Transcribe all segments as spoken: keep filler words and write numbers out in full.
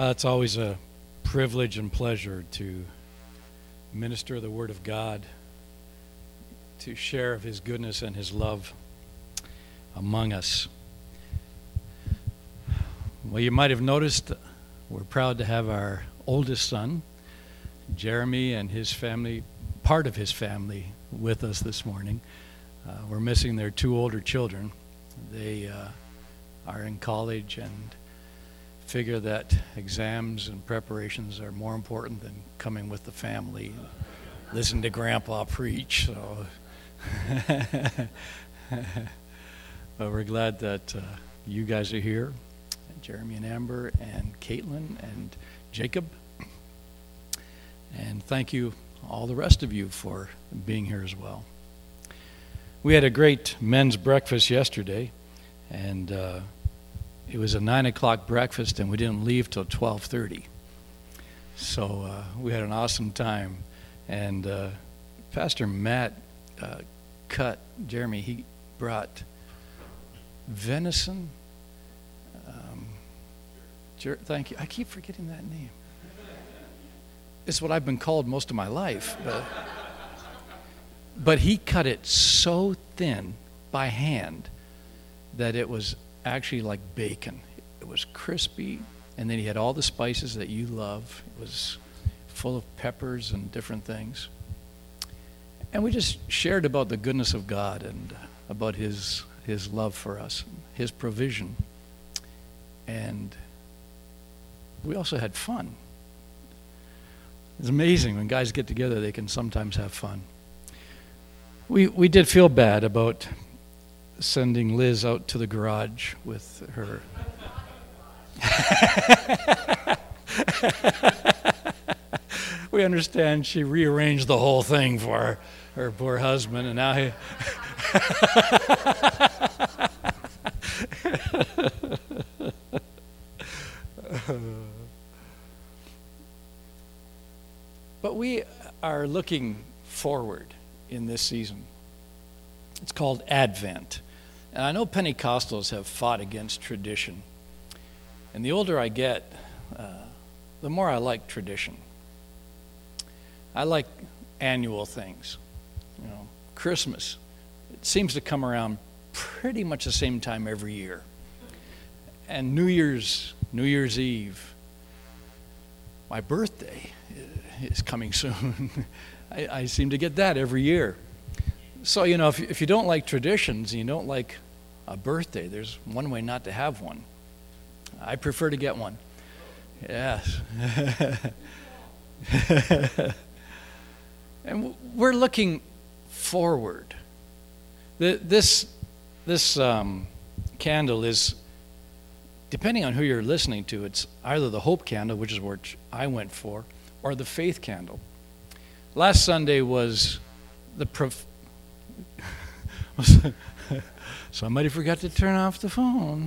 Uh, it's always a privilege and pleasure to minister the Word of God, to share of His goodness and His love among us. Well, you might have noticed we're proud to have our oldest son, Jeremy, and his family, part of his family, with us this morning. Uh, we're missing their two older children. They uh, are in college and figure that exams and preparations are more important than coming with the family and listen to Grandpa preach. So, but we're glad that uh, you guys are here, Jeremy and Amber and Caitlin and Jacob. And thank you, all the rest of you, for being here as well. We had a great men's breakfast yesterday, and uh, it was a nine o'clock breakfast, and we didn't leave till twelve thirty. So uh, we had an awesome time. And uh, Pastor Matt uh, cut, Jeremy, he brought venison. Um, Jer- thank you. I keep forgetting that name. It's what I've been called most of my life. But, but he cut it so thin by hand that it was actually like bacon. It was crispy, and then he had all the spices that you love. It was full of peppers and different things. And we just shared about the goodness of God and about his his love for us, his provision. And we also had fun. It's amazing when guys get together, they can sometimes have fun. We we did feel bad about sending Liz out to the garage with her. We understand she rearranged the whole thing for her, her poor husband, and now he... But we are looking forward in this season. It's called Advent. And I know Pentecostals have fought against tradition. And the older I get, uh, the more I like tradition. I like annual things. You know, Christmas, it seems to come around pretty much the same time every year. And New Year's, New Year's Eve, my birthday is coming soon. I, I seem to get that every year. So, you know, if, if you don't like traditions and you don't like a birthday, there's one way not to have one. I prefer to get one. Yes. And we're looking forward. The, this this um, candle is, depending on who you're listening to, it's either the hope candle, which is what I went for, or the faith candle. Last Sunday was the prof- somebody forgot to turn off the phone.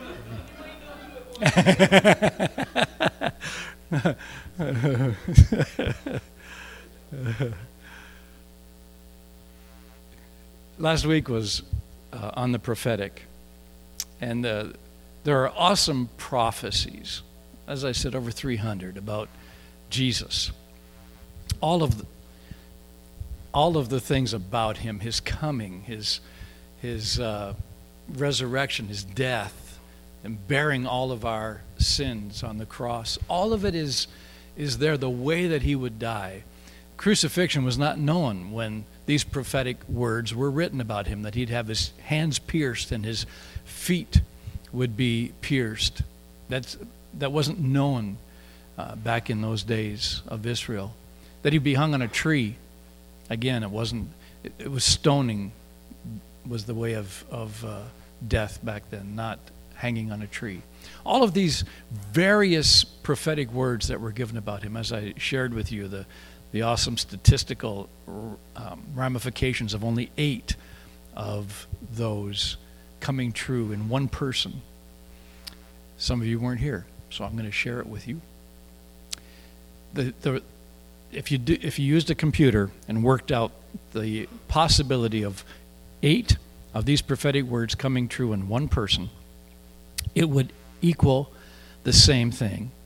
Last week was uh, on the prophetic, and uh, there are awesome prophecies, as I said, over three hundred about Jesus. All of the, all of the things about him, his coming, his his uh, resurrection, his death, and bearing all of our sins on the cross. All of it is is there, the way that he would die. Crucifixion was not known when these prophetic words were written about him, that he'd have his hands pierced and his feet would be pierced. That's that wasn't known uh, back in those days of Israel. That he'd be hung on a tree. Again, it wasn't, it, it was stoning was the way of, of uh, death back then, not hanging on a tree. All of these various prophetic words that were given about him, as I shared with you, the, the awesome statistical um, ramifications of only eight of those coming true in one person. Some of you weren't here, so I'm going to share it with you. The, the, if you do, if you used a computer and worked out the possibility of eight of these prophetic words coming true in one person, it would equal the same thing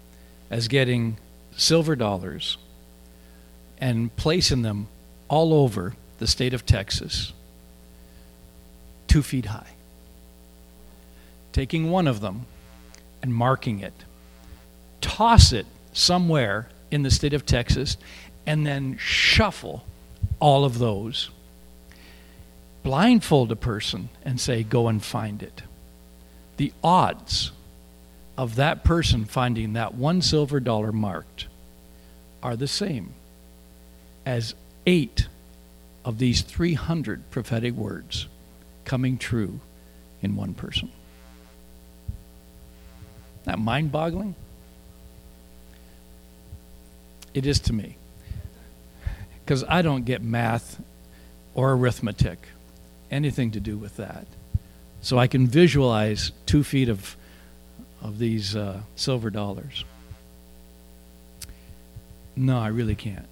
as getting silver dollars and placing them all over the state of Texas, two feet high. Taking one of them and marking it, toss it somewhere in the state of Texas, and then shuffle all of those. Blindfold a person and say, go and find it. The odds of that person finding that one silver dollar marked are the same as eight of these three hundred prophetic words coming true in one person. Isn't that mind-boggling? It is to me. Because I don't get math or arithmetic, anything to do with that. So I can visualize two feet of of these uh, silver dollars. No, I really can't.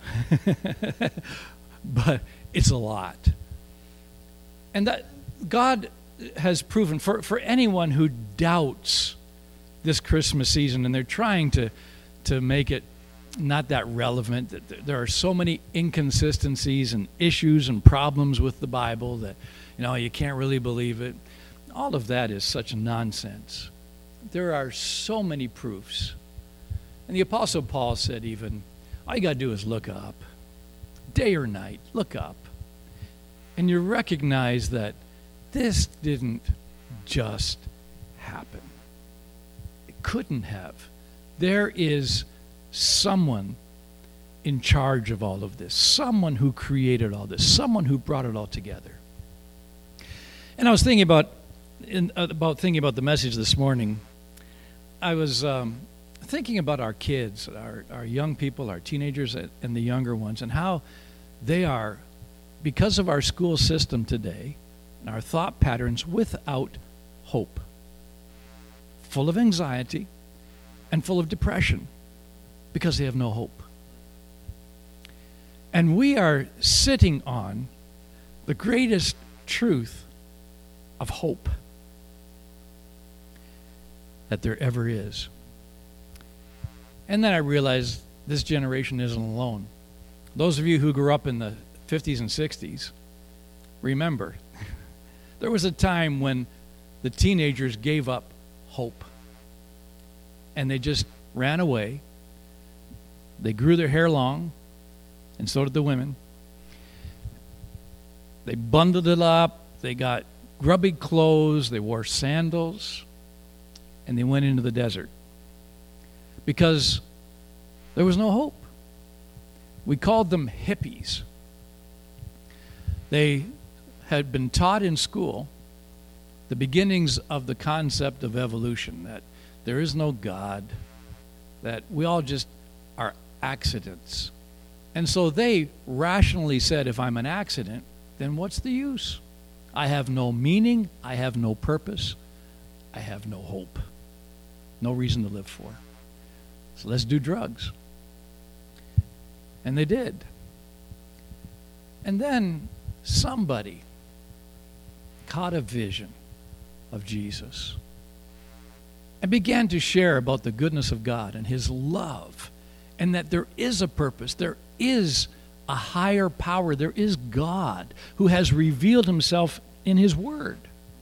But it's a lot. And that God has proven for, for anyone who doubts this Christmas season and they're trying to, to make it not that relevant, that there are so many inconsistencies and issues and problems with the Bible that, you know, you can't really believe it. All of that is such nonsense. There are so many proofs. And the Apostle Paul said even, all you got to do is look up. Day or night, look up. And you recognize that this didn't just happen. It couldn't have. There is someone in charge of all of this, someone who created all this, someone who brought it all together. And I was thinking about in, uh, about thinking about the message this morning. I was um, thinking about our kids, our, our young people, our teenagers, and the younger ones, and how they are, because of our school system today, and our thought patterns, without hope, full of anxiety and full of depression, because they have no hope. And we are sitting on the greatest truth of hope that there ever is. And then I realized this generation isn't alone. Those of you who grew up in the fifties and sixties, remember, there was a time when the teenagers gave up hope. And they just ran away. They grew their hair long, and so did the women. They bundled it up. They got grubby clothes. They wore sandals. And they went into the desert. Because there was no hope. We called them hippies. They had been taught in school the beginnings of the concept of evolution, that there is no God, that we all just are accidents. And so they rationally said, if I'm an accident, then what's the use? I have no meaning, I have no purpose, I have no hope, no reason to live for. So let's do drugs. And they did. And then somebody caught a vision of Jesus and began to share about the goodness of God and his love, and that there is a purpose, there is a higher power, there is God who has revealed himself in his word.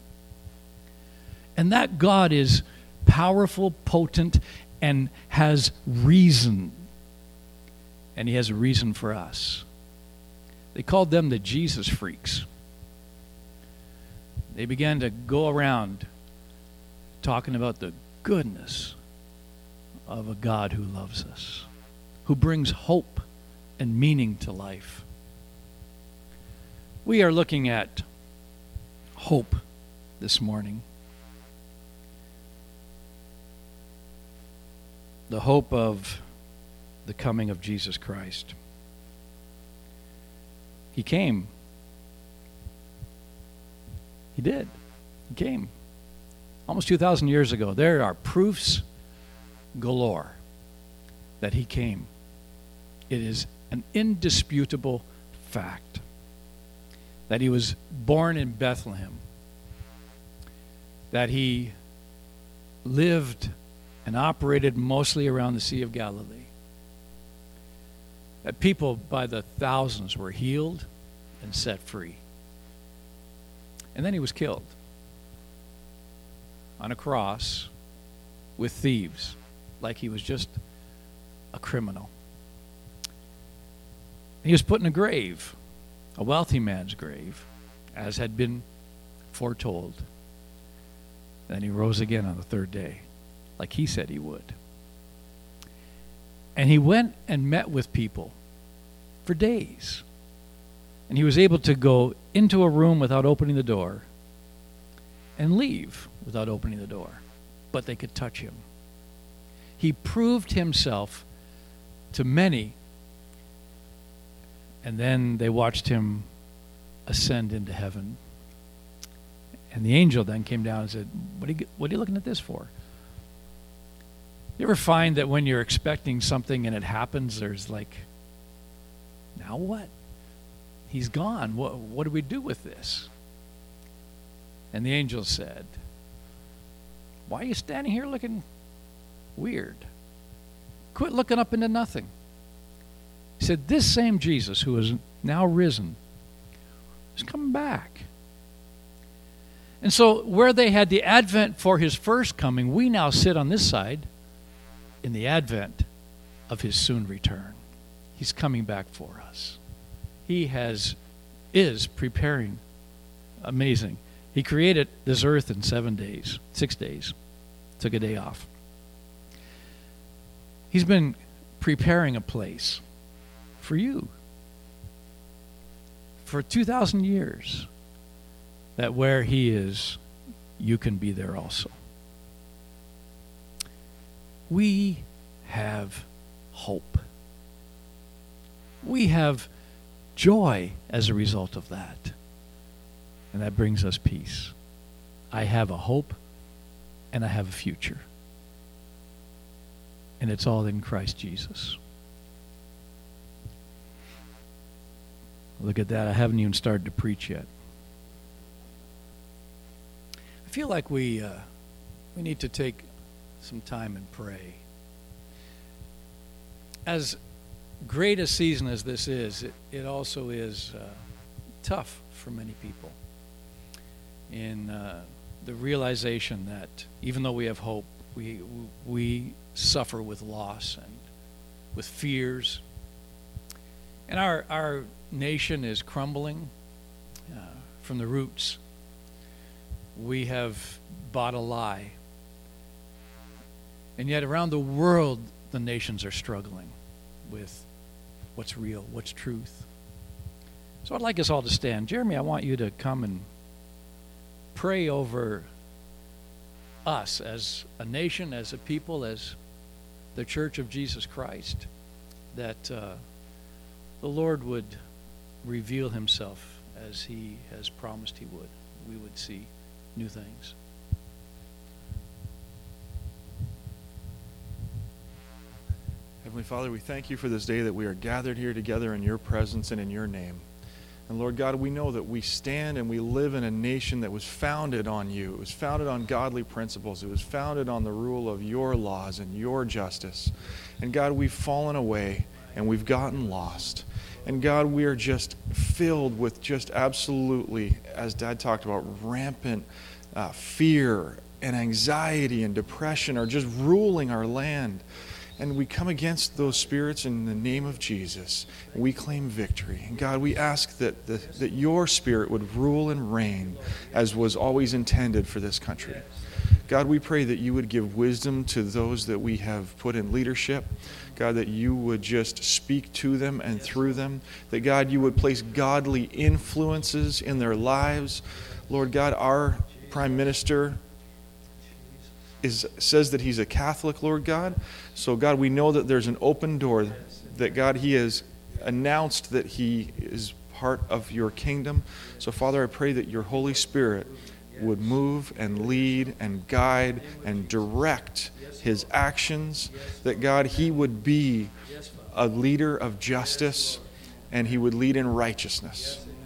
And that God is powerful, potent, and has reason. And he has a reason for us. They called them the Jesus freaks. They began to go around talking about the goodness of a God who loves us, who brings hope and meaning to life. We are looking at hope this morning. The hope of the coming of Jesus Christ. He came. He did. He came. Almost two thousand years ago. There are proofs galore that he came. It is an indisputable fact that he was born in Bethlehem, that he lived and operated mostly around the Sea of Galilee. That people by the thousands were healed and set free. And then he was killed on a cross with thieves, like he was just a criminal. He was put in a grave, a wealthy man's grave, as had been foretold. Then he rose again on the third day, like he said he would. And he went and met with people for days. And he was able to go into a room without opening the door and leave without opening the door. But they could touch him. He proved himself to many. And then they watched him ascend into heaven. And the angel then came down and said, what are you, what are you looking at this for? You ever find that when you're expecting something and it happens, there's like, now what? He's gone. What, what do we do with this? And the angel said, why are you standing here looking weird? Quit looking up into nothing. He said, this same Jesus who is now risen is coming back. And so where they had the advent for his first coming, we now sit on this side in the advent of his soon return. He's coming back for us. He has is preparing. Amazing. He created this earth in seven days, six days. Took a day off. He's been preparing a place for you for two thousand years, that where he is, you can be there also. We have hope. We have joy as a result of that. And that brings us peace. I have a hope and I have a future. And it's all in Christ Jesus. Look at that. I haven't even started to preach yet. I feel like we uh, we need to take some time and pray. As great a season as this is, it, it also is uh, tough for many people. In uh, the realization that even though we have hope, we we suffer with loss and with fears. And our our nation is crumbling uh, from the roots. We have bought a lie. And yet around the world, the nations are struggling with what's real, what's truth. So I'd like us all to stand. Jeremy, I want you to come and pray over us as a nation, as a people, as the Church of Jesus Christ, that uh, the Lord would reveal himself as he has promised he would. We would see new things. Heavenly Father, we thank you for this day that we are gathered here together in your presence and in your name. And Lord God, we know that we stand and we live in a nation that was founded on you. It was founded on godly principles. It was founded on the rule of your laws and your justice. And God, we've fallen away and we've gotten lost. And God, we are just filled with just absolutely, as Dad talked about, rampant uh, fear and anxiety and depression are just ruling our land. And we come against those spirits in the name of Jesus. And we claim victory. And God, we ask that, the, that your spirit would rule and reign as was always intended for this country. God, we pray that you would give wisdom to those that we have put in leadership. God, that you would just speak to them and through them. That, God, you would place godly influences in their lives. Lord God, our Prime Minister is says that he's a Catholic, Lord God. So, God, we know that there's an open door, that, God, he has announced that he is part of your kingdom. So, Father, I pray that your Holy Spirit would move and lead and guide and direct his actions, that, God, he would be a leader of justice and he would lead in righteousness.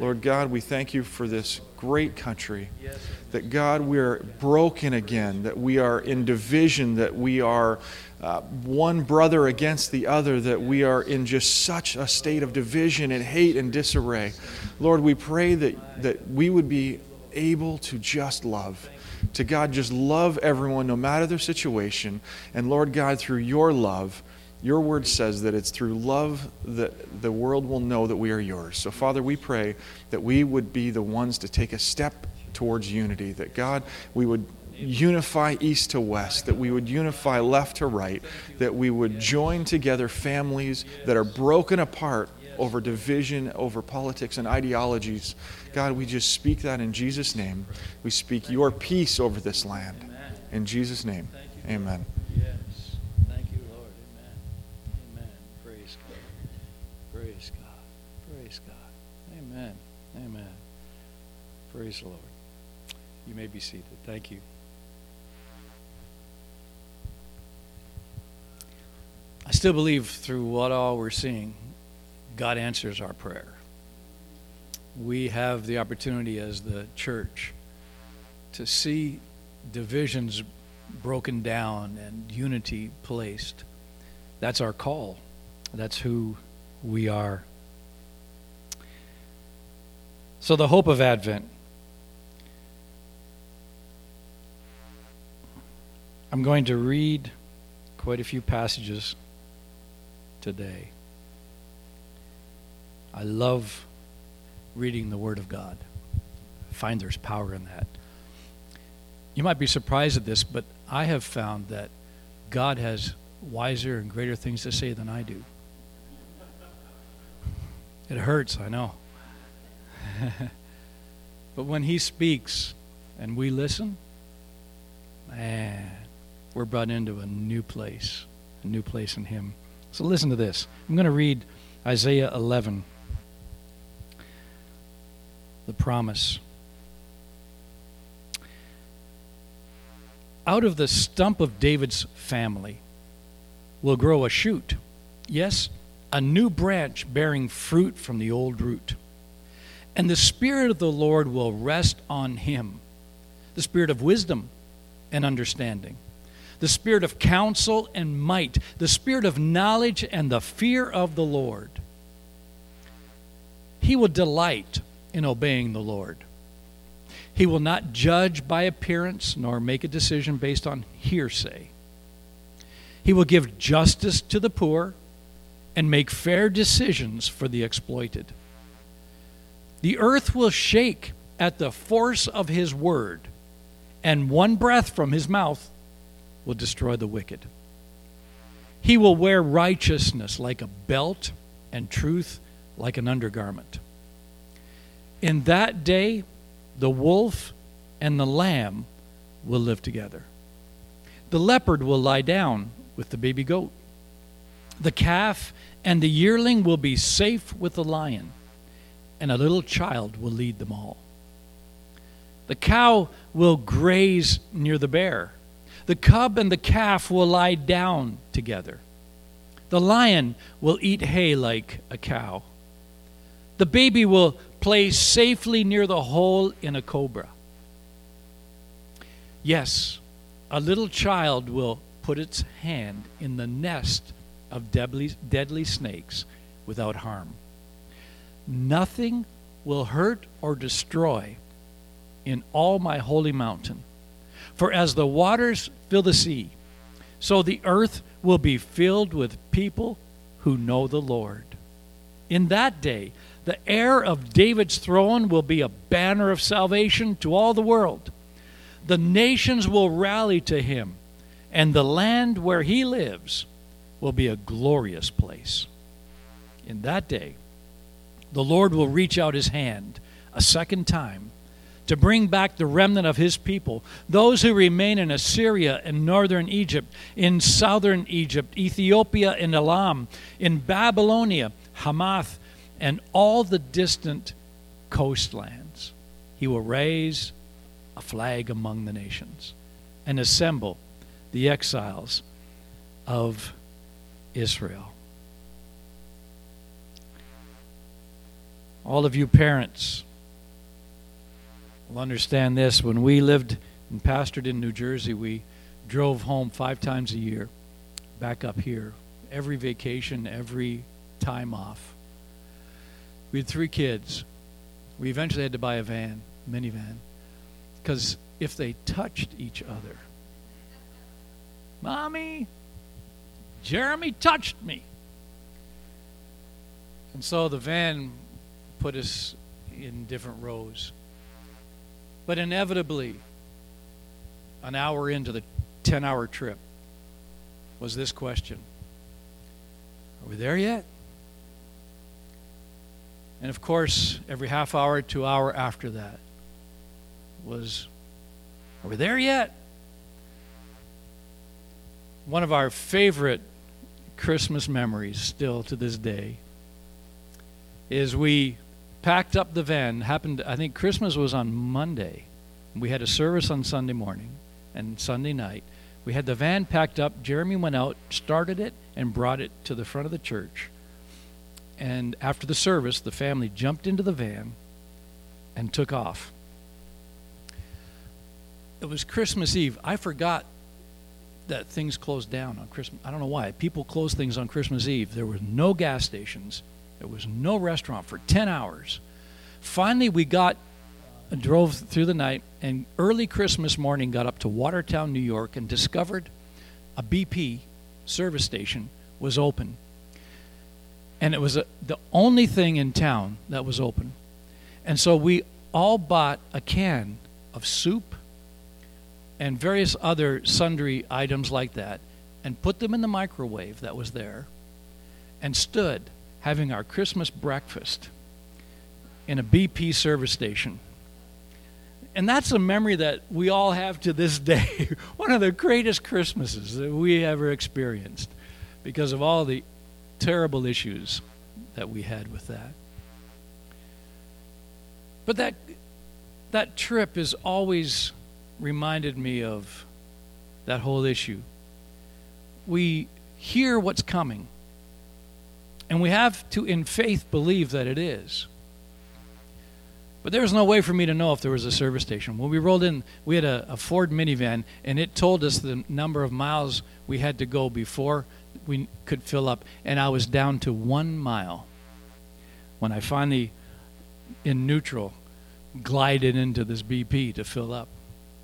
Lord God, we thank you for this great country. That, God, we're broken again, that we are in division, that we are uh, one brother against the other, that we are in just such a state of division and hate and disarray. Lord, we pray that, that we would be able to just love. To, God, just love everyone no matter their situation. And Lord God, through your love, your word says that it's through love that the world will know that we are yours. So, Father, we pray that we would be the ones to take a step towards unity, that, God, we would unify east to west, that we would unify left to right, that we would join together families that are broken apart over division, over politics and ideologies. God, we just speak that in Jesus' name. We speak your peace over this land. In Jesus' name, amen. Yes. Thank you, Lord. Amen. Amen. Praise God. Praise God. Praise God. Amen. Amen. Praise the Lord. You may be seated. Thank you. I still believe through what all we're seeing, God answers our prayer. We have the opportunity as the church to see divisions broken down and unity placed. That's our call. That's who we are. So the hope of Advent. I'm going to read quite a few passages today. I love reading the Word of God. I find there's power in that. You might be surprised at this, but I have found that God has wiser and greater things to say than I do. It hurts, I know. But when He speaks and we listen, man, we're brought into a new place, a new place in Him. So listen to this. I'm going to read Isaiah eleven, the promise. Out of the stump of David's family will grow a shoot, yes, a new branch bearing fruit from the old root. And the Spirit of the Lord will rest on him, the Spirit of wisdom and understanding, the Spirit of counsel and might, the Spirit of knowledge and the fear of the Lord. He will delight in obeying the Lord. He will not judge by appearance nor make a decision based on hearsay. He will give justice to the poor and make fair decisions for the exploited. The earth will shake at the force of his word, and one breath from his mouth will destroy the wicked. He will wear righteousness like a belt and truth like an undergarment. In that day, the wolf and the lamb will live together. The leopard will lie down with the baby goat. The calf and the yearling will be safe with the lion, and a little child will lead them all. The cow will graze near the bear. The cub and the calf will lie down together. The lion will eat hay like a cow. The baby will play safely near the hole in a cobra. Yes, a little child will put its hand in the nest of deadly, deadly snakes without harm. Nothing will hurt or destroy in all my holy mountain. For as the waters fill the sea, so the earth will be filled with people who know the Lord. In that day, the heir of David's throne will be a banner of salvation to all the world. The nations will rally to him, and the land where he lives will be a glorious place. In that day, the Lord will reach out his hand a second time to bring back the remnant of his people, those who remain in Assyria and northern Egypt, in southern Egypt, Ethiopia and Elam, in Babylonia, Hamath, and all the distant coastlands. He will raise a flag among the nations and assemble the exiles of Israel. All of you parents will understand this. When we lived and pastored in New Jersey, we drove home five times a year, back up here, every vacation, every time off. We had three kids. We eventually had to buy a van, minivan, because if they touched each other, Mommy, Jeremy touched me. And so the van put us in different rows. But inevitably, an hour into the ten-hour trip, was this question: are we there yet? And of course, every half hour to hour after that was, are we there yet? One of our favorite Christmas memories still to this day is we packed up the van. Happened, I think Christmas was on Monday. We had a service on Sunday morning and Sunday night. We had the van packed up. Jeremy went out, started it, and brought it to the front of the church. And after the service, the family jumped into the van and took off. It was Christmas Eve. I forgot that things closed down on Christmas. I don't know why. People close things on Christmas Eve. There were no gas stations. There was no restaurant for ten hours. Finally, we got, drove through the night, and early Christmas morning got up to Watertown, New York, and discovered a B P service station was open. And it was a, the only thing in town that was open. And so we all bought a can of soup and various other sundry items like that and put them in the microwave that was there and stood having our Christmas breakfast in a B P service station. And that's a memory that we all have to this day. One of the greatest Christmases that we ever experienced because of all the terrible issues that we had with that. But that that trip has always reminded me of that whole issue. We hear what's coming, and we have to, in faith, believe that it is. But there was no way for me to know if there was a service station. When we rolled in, we had a, a Ford minivan, and it told us the number of miles we had to go before we could fill up, and I was down to one mile when I finally, in neutral, glided into this B P to fill up.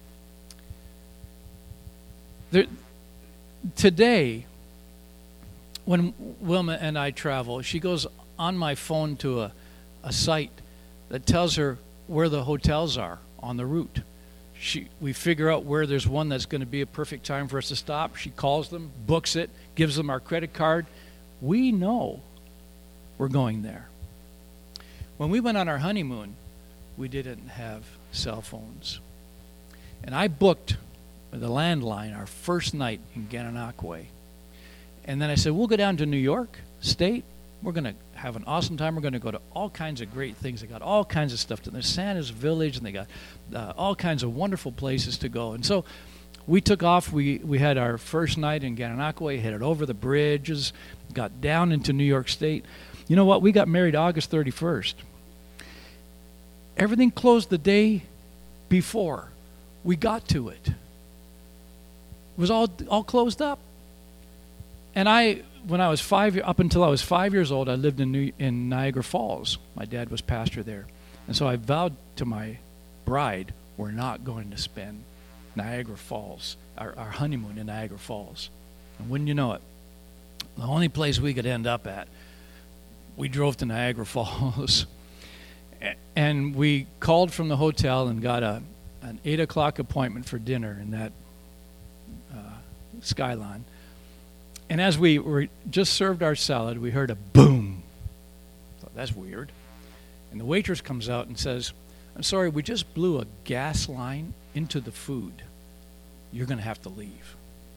There, today, when Wilma and I travel, she goes on my phone to a, a site that tells her where the hotels are on the route. She, we figure out where there's one that's going to be a perfect time for us to stop. She calls them, books it, gives them our credit card. We know we're going there. When we went on our honeymoon, we didn't have cell phones. And I booked with a landline our first night in Gananoque. And then I said, we'll go down to New York State. We're going to have an awesome time. We're going to go to all kinds of great things. They got all kinds of stuff. There's Santa's Village, and they got uh, all kinds of wonderful places to go. And so we took off. We, we had our first night in Gananoque, headed over the bridges, got down into New York State. You know what? We got married August thirty-first. Everything closed the day before we got to it. It was all all closed up. And I, when I was five, up until I was five years old, I lived in New, in Niagara Falls. My dad was pastor there. And so I vowed to my bride, we're not going to spend Niagara Falls, our, our honeymoon in Niagara Falls. And wouldn't you know it, the only place we could end up at, we drove to Niagara Falls. And we called from the hotel and got a an eight o'clock appointment for dinner in that uh, Skyline. And as we were just served our salad, we heard a boom. I thought, that's weird. And the waitress comes out and says, I'm sorry, we just blew a gas line into the food. You're going to have to leave.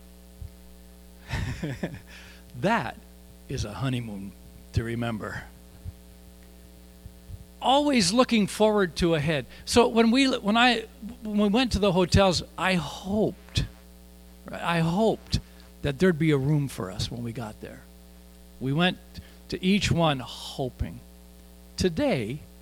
That is a honeymoon to remember. Always looking forward to ahead. So when we when I when we went to the hotels, I hoped, I hoped that there'd be a room for us when we got there. We went to each one hoping. Today,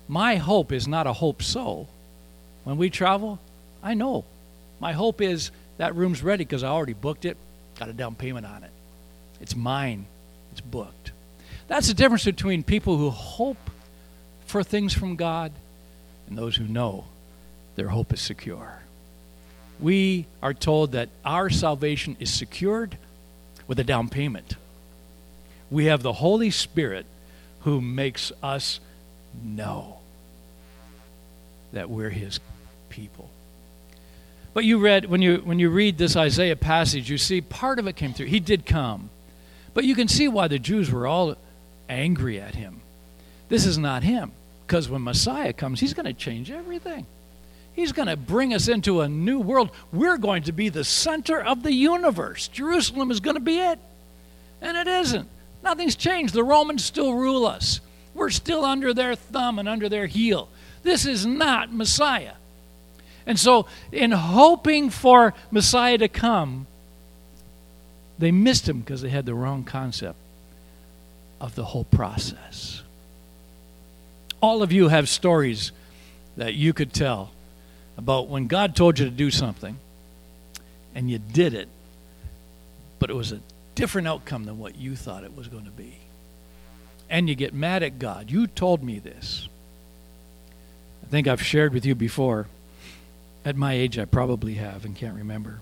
My hope is not a hope so. When we travel, I know. My hope is that room's ready because I already booked it, got a down payment on it. It's mine. It's booked. That's the difference between people who hope for things from God and those who know their hope is secure. We are told that our salvation is secured with a down payment. We have the Holy Spirit who makes us know that we're his people. But you read, when you when you read this Isaiah passage, you see part of it came through. He did come. But you can see why the Jews were all angry at him. This is not him. Because when Messiah comes, he's going to change everything. He's going to bring us into a new world. We're going to be the center of the universe. Jerusalem is going to be it. And it isn't. Nothing's changed. The Romans still rule us. We're still under their thumb and under their heel. This is not Messiah. And so, in hoping for Messiah to come, they missed him because they had the wrong concept of the whole process. All of you have stories that you could tell about when God told you to do something and you did it, but it was a different outcome than what you thought it was going to be. And you get mad at God. You told me this. I think I've shared with you before. At my age, I probably have and can't remember.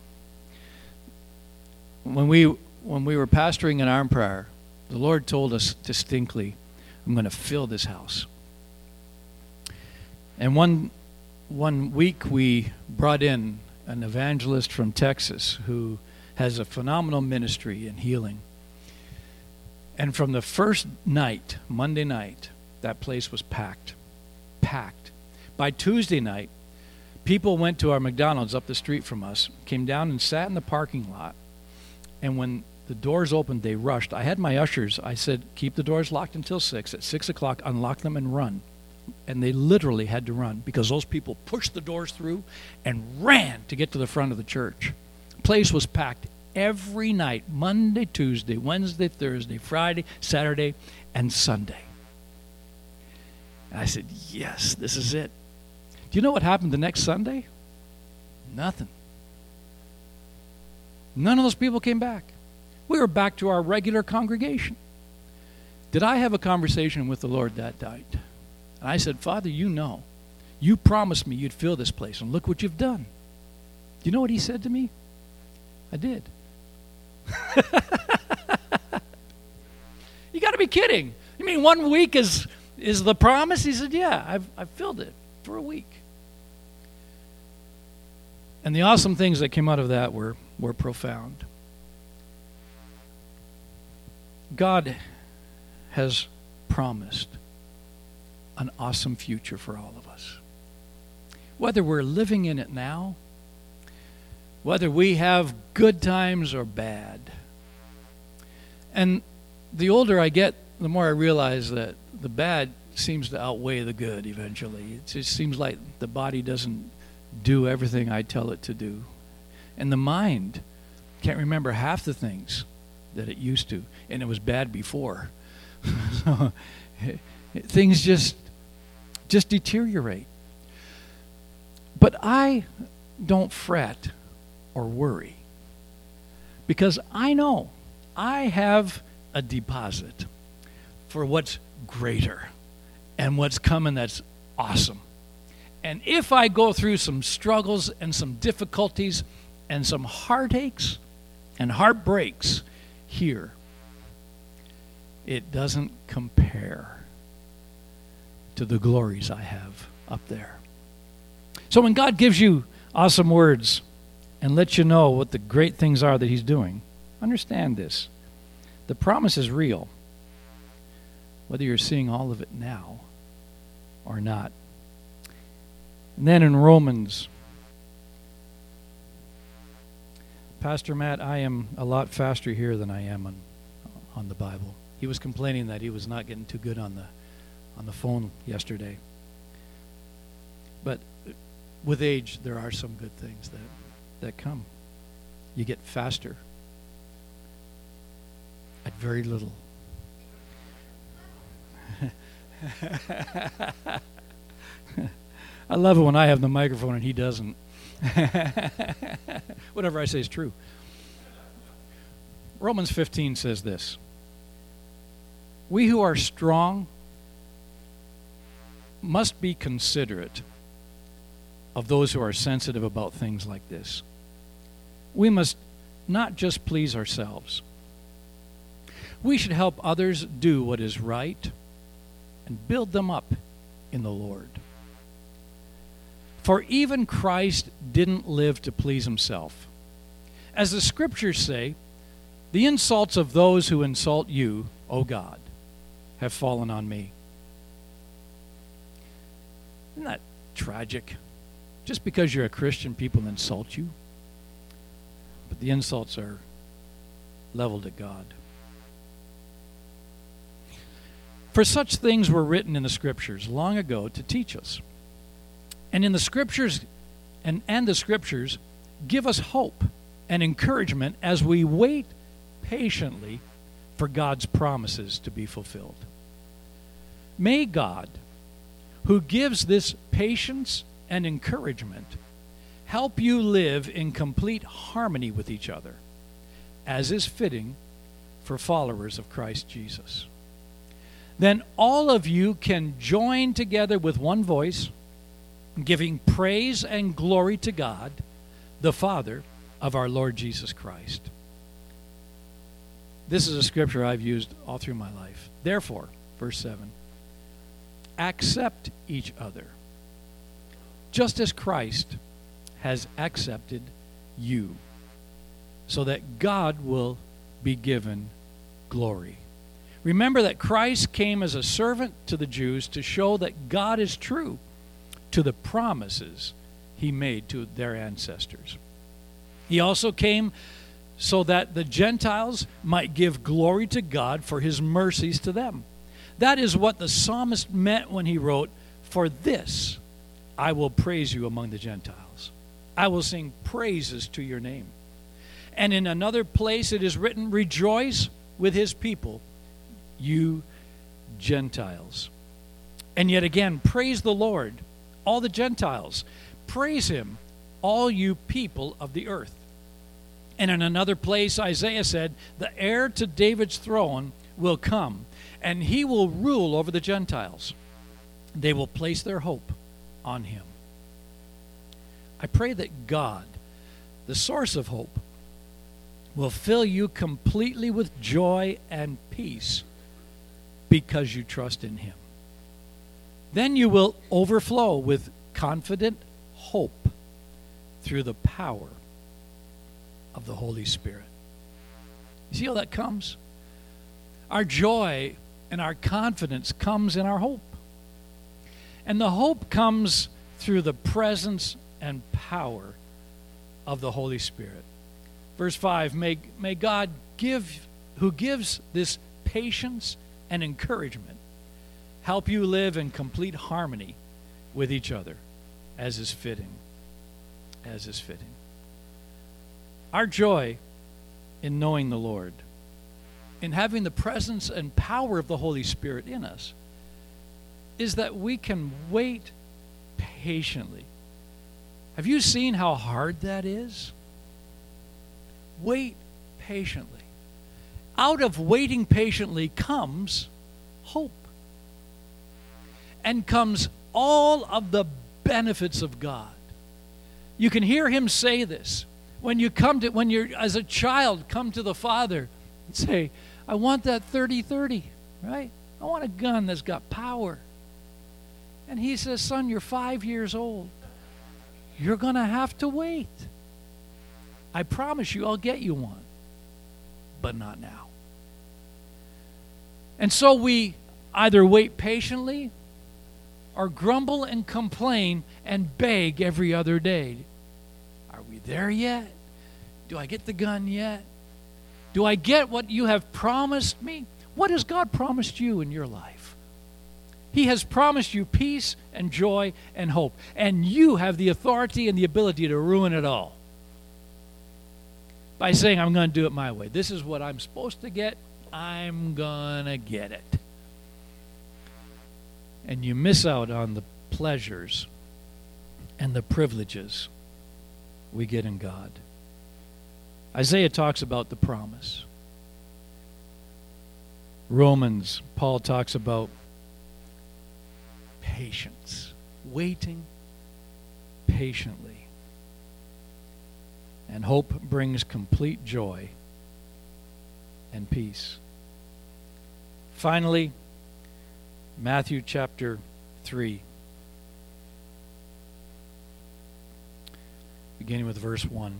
When we when we were pastoring in Arm Prayer, the Lord told us distinctly, I'm going to fill this house. And one one week we brought in an evangelist from Texas who has a phenomenal ministry in healing. And from the first night, Monday night, that place was packed. Packed. By Tuesday night, people went to our McDonald's up the street from us, came down and sat in the parking lot. And when the doors opened, they rushed. I had my ushers. I said, keep the doors locked until six. At six o'clock, unlock them and run. And they literally had to run because those people pushed the doors through and ran to get to the front of the church. The place was packed every night, Monday, Tuesday, Wednesday, Thursday, Friday, Saturday, and Sunday. And I said, yes, this is it. Do you know what happened the next Sunday? Nothing. None of those people came back. We were back to our regular congregation. Did I have a conversation with the Lord that night? And I said, Father, you know, you promised me you'd fill this place, and look what you've done. Do you know what he said to me? I did. You got to be kidding. You mean one week is is the promise? He said, yeah, I've, I've filled it for a week. And the awesome things that came out of that were, were profound. God has promised an awesome future for all of us. Whether we're living in it now, whether we have good times or bad. And the older I get, the more I realize that the bad seems to outweigh the good eventually. It just seems like the body doesn't do everything I tell it to do. And the mind can't remember half the things that it used to. And it was bad before. So it, it, things just just deteriorate. But I don't fret or worry because I know I have a deposit for what's greater and what's coming that's awesome. And if I go through some struggles and some difficulties and some heartaches and heartbreaks here, it doesn't compare to the glories I have up there. So when God gives you awesome words and lets you know what the great things are that he's doing, understand this. The promise is real, whether you're seeing all of it now or not. And then in Romans, Pastor Matt, I am a lot faster here than I am on, on the Bible. He was complaining that he was not getting too good on the on the phone yesterday. But with age, there are some good things that, that come. You get faster at very little. I love it when I have the microphone and he doesn't. Whatever I say is true. Romans fifteen says this: we who are strong must be considerate of those who are sensitive about things like this. We must not just please ourselves. We should help others do what is right and build them up in the Lord. For even Christ didn't live to please himself. As the scriptures say, the insults of those who insult you, O God, have fallen on me. Isn't that tragic? Just because you're a Christian, people insult you. But the insults are leveled at God. For such things were written in the scriptures long ago to teach us. And in the scriptures and, and the scriptures give us hope and encouragement as we wait patiently for God's promises to be fulfilled. May God, who gives this patience and encouragement, help you live in complete harmony with each other, as is fitting for followers of Christ Jesus. Then all of you can join together with one voice, giving praise and glory to God, the Father of our Lord Jesus Christ. This is a scripture I've used all through my life. Therefore, verse seven, accept each other, just as Christ has accepted you, so that God will be given glory. Remember that Christ came as a servant to the Jews to show that God is true to the promises he made to their ancestors. He also came so that the Gentiles might give glory to God for his mercies to them. That is what the psalmist meant when he wrote, "For this I will praise you among the Gentiles. I will sing praises to your name." And in another place it is written, "Rejoice with his people, you Gentiles." And yet again, praise the Lord, all the Gentiles. Praise him, all you people of the earth. And in another place, Isaiah said, "The heir to David's throne will come, and he will rule over the Gentiles. They will place their hope on him." I pray that God, the source of hope, will fill you completely with joy and peace because you trust in him. Then you will overflow with confident hope through the power of the Holy Spirit. You see how that comes? Our joy and our confidence comes in our hope. And the hope comes through the presence and power of the Holy Spirit. Verse five, may, may God give, who gives this patience and encouragement, help you live in complete harmony with each other, as is fitting. As is fitting. Our joy in knowing the Lord, in having the presence and power of the Holy Spirit in us, is that we can wait patiently. Have you seen how hard that is? Wait patiently. Out of waiting patiently comes hope. And comes all of the benefits of God. You can hear him say this. When you come to, when you're, as a child, come to the Father and say, "I want that thirty thirty, right? I want a gun that's got power." And he says, "Son, you're five years old. You're going to have to wait. I promise you I'll get you one, but not now." And so we either wait patiently or grumble and complain and beg every other day. Are we there yet? Do I get the gun yet? Do I get what you have promised me? What has God promised you in your life? He has promised you peace and joy and hope. And you have the authority and the ability to ruin it all by saying, "I'm going to do it my way. This is what I'm supposed to get. I'm going to get it." And you miss out on the pleasures and the privileges we get in God. Isaiah talks about the promise. Romans, Paul talks about patience, waiting patiently. And hope brings complete joy and peace. Finally, Matthew chapter three, beginning with verse one.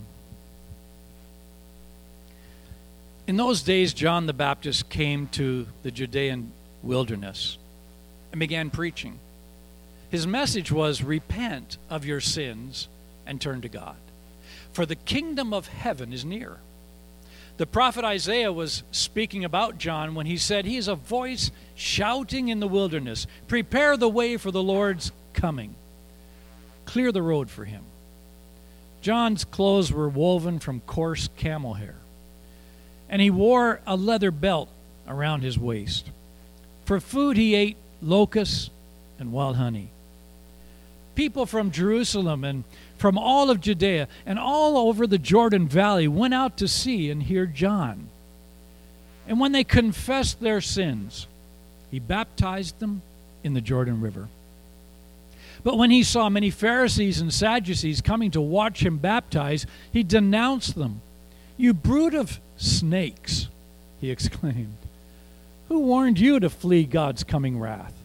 In those days, John the Baptist came to the Judean wilderness and began preaching. His message was, repent of your sins and turn to God, for the kingdom of heaven is near. The prophet Isaiah was speaking about John when he said, he is a voice shouting in the wilderness, prepare the way for the Lord's coming. Clear the road for him. John's clothes were woven from coarse camel hair, and he wore a leather belt around his waist. For food he ate locusts and wild honey. People from Jerusalem and from all of Judea and all over the Jordan Valley went out to see and hear John. And when they confessed their sins, he baptized them in the Jordan River. But when he saw many Pharisees and Sadducees coming to watch him baptize, he denounced them. You brood of snakes, he exclaimed. Who warned you to flee God's coming wrath?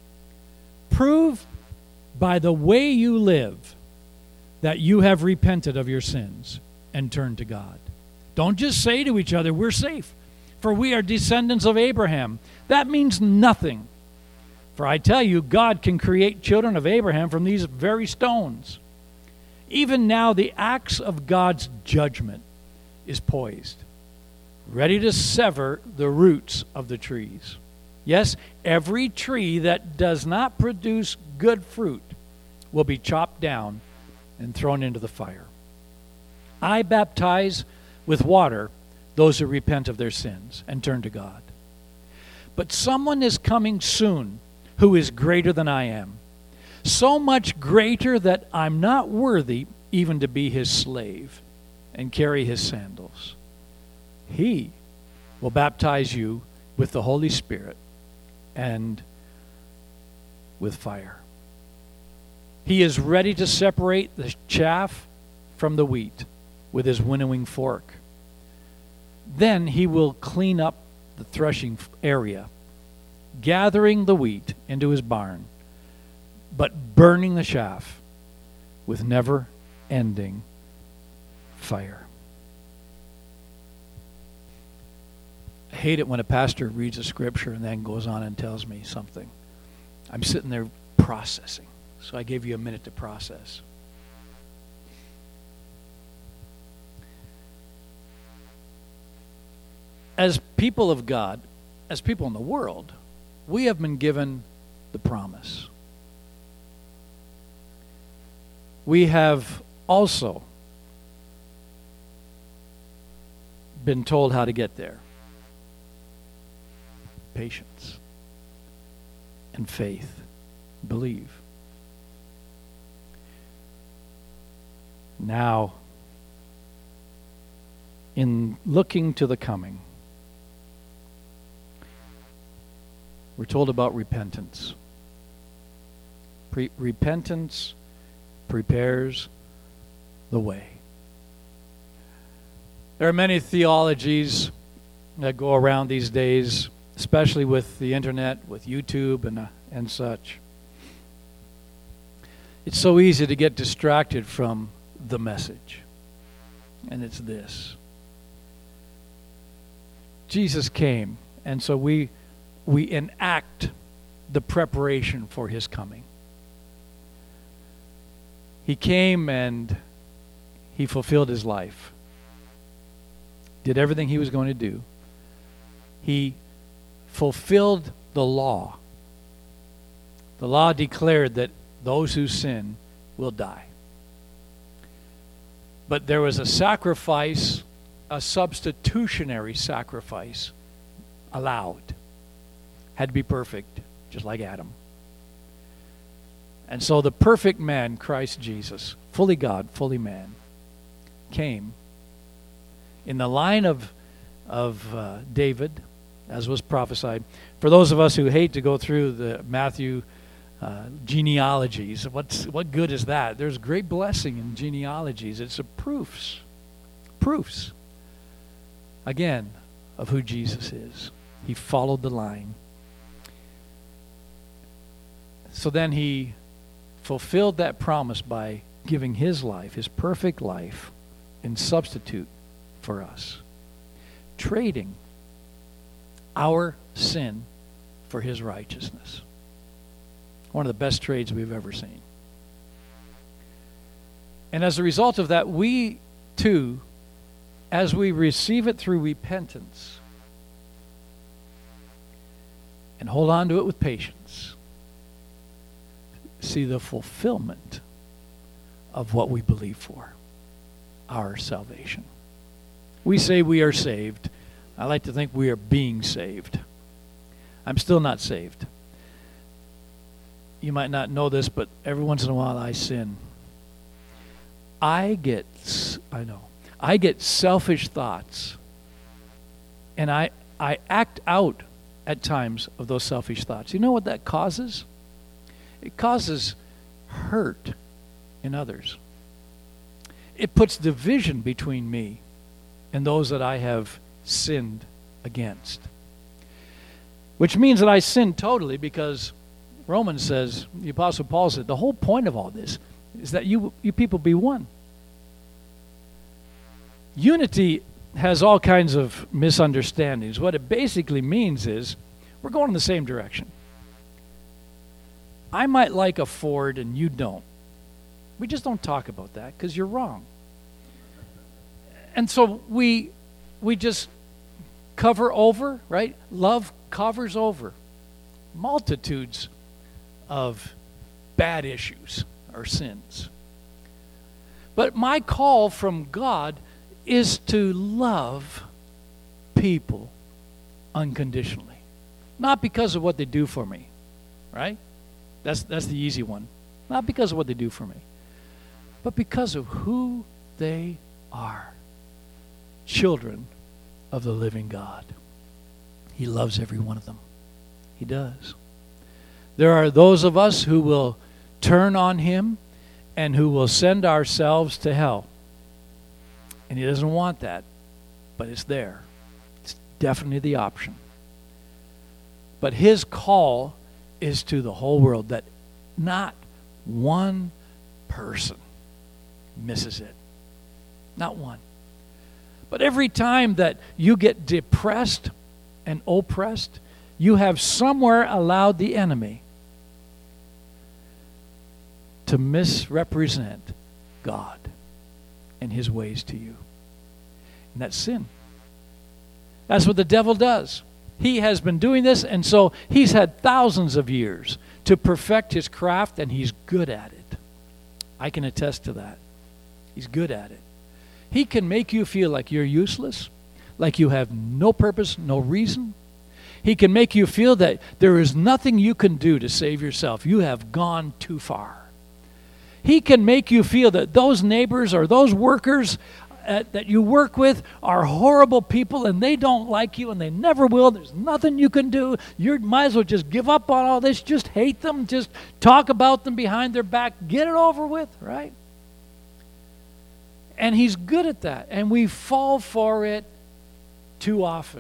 Prove by the way you live that you have repented of your sins and turned to God. Don't just say to each other, we're safe, for we are descendants of Abraham. That means nothing. For I tell you, God can create children of Abraham from these very stones. Even now the axe of God's judgment is poised, ready to sever the roots of the trees. Yes, every tree that does not produce good fruit will be chopped down and thrown into the fire. I baptize with water those who repent of their sins and turn to God. But someone is coming soon who is greater than I am, so much greater that I'm not worthy even to be his slave and carry his sandals. He will baptize you with the Holy Spirit and with fire. He is ready to separate the chaff from the wheat with his winnowing fork. Then he will clean up the threshing area, gathering the wheat into his barn, but burning the chaff with never-ending fire. I hate it when a pastor reads a scripture and then goes on and tells me something. I'm sitting there processing, so I gave you a minute to process. As people of God, as people in the world, we have been given the promise. We have also been told how to get there. Patience and faith. Believe. Now, in looking to the coming, we're told about repentance. Pre- repentance prepares the way. There are many theologies that go around these days, especially with the internet, with YouTube and, uh, and such. It's so easy to get distracted from the message. And it's this. Jesus came, and so we we enact the preparation for his coming. He came and he fulfilled his life. Did everything he was going to do. He fulfilled the law. The law declared that those who sin will die. But there was a sacrifice, a substitutionary sacrifice allowed. Had to be perfect, just like Adam. And so the perfect man, Christ Jesus, fully God, fully man, came in the line of, of uh, David, as was prophesied. For those of us who hate to go through the Matthew uh, genealogies, what's, what good is that? There's great blessing in genealogies. It's a proofs, proofs, again, of who Jesus is. He followed the line. So then he fulfilled that promise by giving his life, his perfect life, in substitute for us, trading our sin for his righteousness. One of the best trades we've ever seen. And as a result of that, we too, as we receive it through repentance and hold on to it with patience, see the fulfillment of what we believe for, our salvation. We say we are saved. I like to think we are being saved. I'm still not saved. You might not know this, but every once in a while I sin. I get, I know, I get selfish thoughts. And I, I act out at times of those selfish thoughts. You know what that causes? It causes hurt in others. It puts division between me and those that I have sinned against. Which means that I sin totally, because Romans says, the Apostle Paul said, the whole point of all this is that you, you people be one. Unity has all kinds of misunderstandings. What it basically means is we're going in the same direction. I might like a Ford and you don't. We just don't talk about that because you're wrong. And so we we just cover over, right? Love covers over multitudes of bad issues or sins. But my call from God is to love people unconditionally. Not because of what they do for me, right? That's that's the easy one. Not because of what they do for me, but because of who they are. Children of the living God. He loves every one of them. He does. There are those of us who will turn on him and who will send ourselves to hell. And he doesn't want that, but it's there. It's definitely the option. But his call is to the whole world, that not one person misses it. Not one. But every time that you get depressed and oppressed, you have somewhere allowed the enemy to misrepresent God and his ways to you. And that's sin. That's what the devil does. He has been doing this, and so he's had thousands of years to perfect his craft, and he's good at it. I can attest to that. He's good at it. He can make you feel like you're useless, like you have no purpose, no reason. He can make you feel that there is nothing you can do to save yourself. You have gone too far. He can make you feel that those neighbors or those workers uh, that you work with are horrible people and they don't like you and they never will. There's nothing you can do. You might as well just give up on all this. Just hate them. Just talk about them behind their back. Get it over with, right? And he's good at that. And we fall for it too often.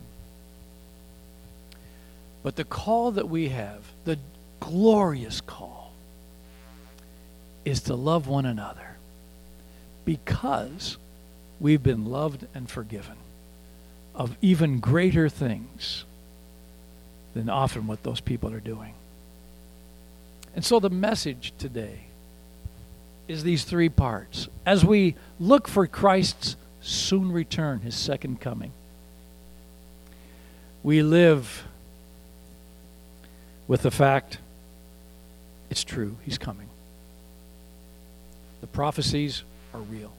But the call that we have, the glorious call, is to love one another because we've been loved and forgiven of even greater things than often what those people are doing. And so the message today is these three parts. As we look for Christ's soon return, his second coming, we live with the fact it's true, he's coming. The prophecies are real.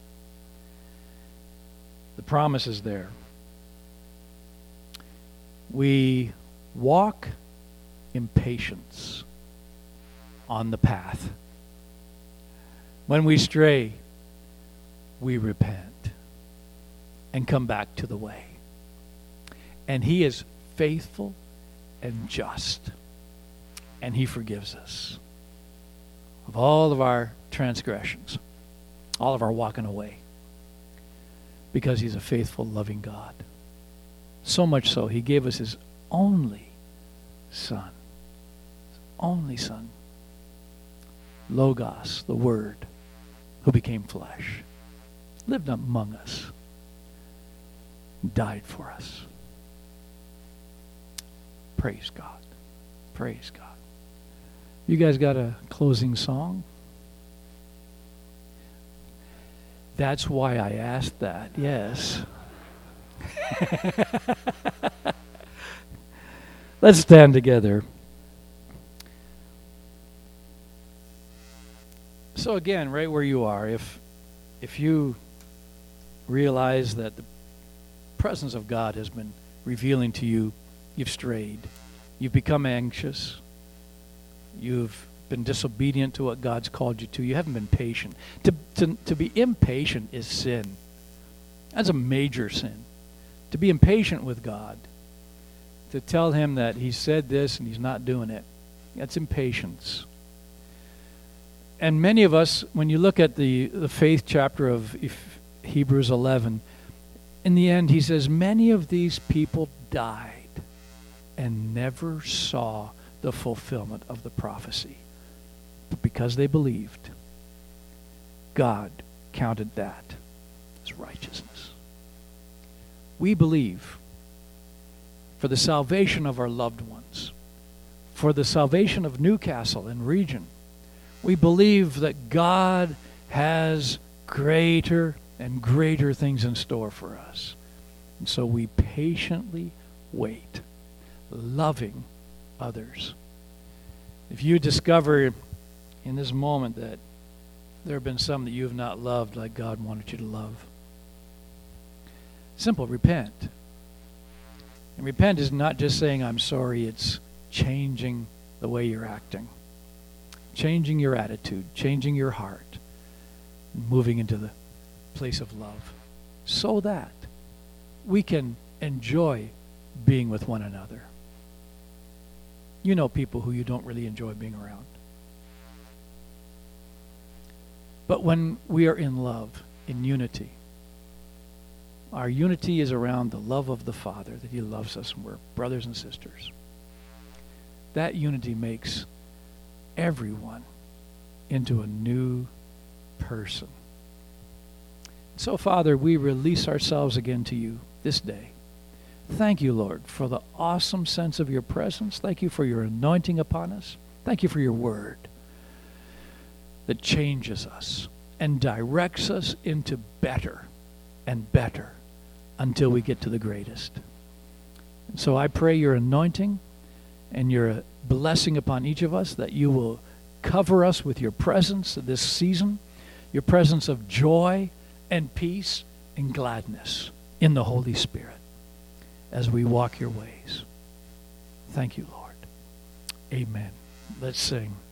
The promise is there. We walk in patience on the path When we stray, we repent and come back to the way. And he is faithful and just, and he forgives us of all of our transgressions, all of our walking away, because he's a faithful, loving God. So much so, he gave us his only Son. His only Son. Logos, the Word, who became flesh, lived among us, died for us. Praise God. Praise God. You guys got a closing song? That's why I asked that, yes. Let's stand together. So again, right where you are, if if you realize that the presence of God has been revealing to you, you've strayed, you've become anxious, you've been disobedient to what God's called you to, you haven't been patient. To, to, to be impatient is sin. That's a major sin. To be impatient with God, to tell him that he said this and he's not doing it, that's impatience. And many of us, when you look at the, the faith chapter of Hebrews eleven, in the end he says, many of these people died and never saw the fulfillment of the prophecy. But because they believed, God counted that as righteousness. We believe for the salvation of our loved ones, for the salvation of Newcastle and region. We believe that God has greater and greater things in store for us. And so we patiently wait, loving others. If you discover in this moment that there have been some that you have not loved like God wanted you to love, simple, repent. And repent is not just saying I'm sorry, it's changing the way you're acting, changing your attitude, changing your heart, and moving into the place of love so that we can enjoy being with one another. You know people who you don't really enjoy being around. But when we are in love, in unity, our unity is around the love of the Father, that he loves us and we're brothers and sisters. That unity makes everyone into a new person. So, Father, we release ourselves again to you this day. Thank you, Lord, for the awesome sense of your presence. Thank you for your anointing upon us. Thank you for your word that changes us and directs us into better and better until we get to the greatest. And so I pray your anointing and your blessing upon each of us, that you will cover us with your presence this season, your presence of joy and peace and gladness in the Holy Spirit as we walk your ways. Thank you, Lord. Amen. Let's sing.